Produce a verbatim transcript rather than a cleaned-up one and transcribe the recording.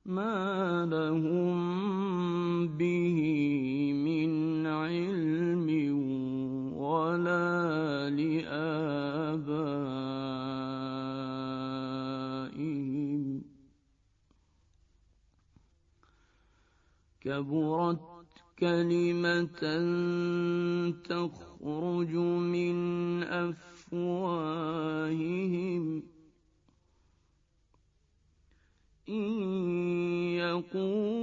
ما لهم به من علم ولا لآبائهم كبرت كلمة تخرج من أفواههم إن يقولون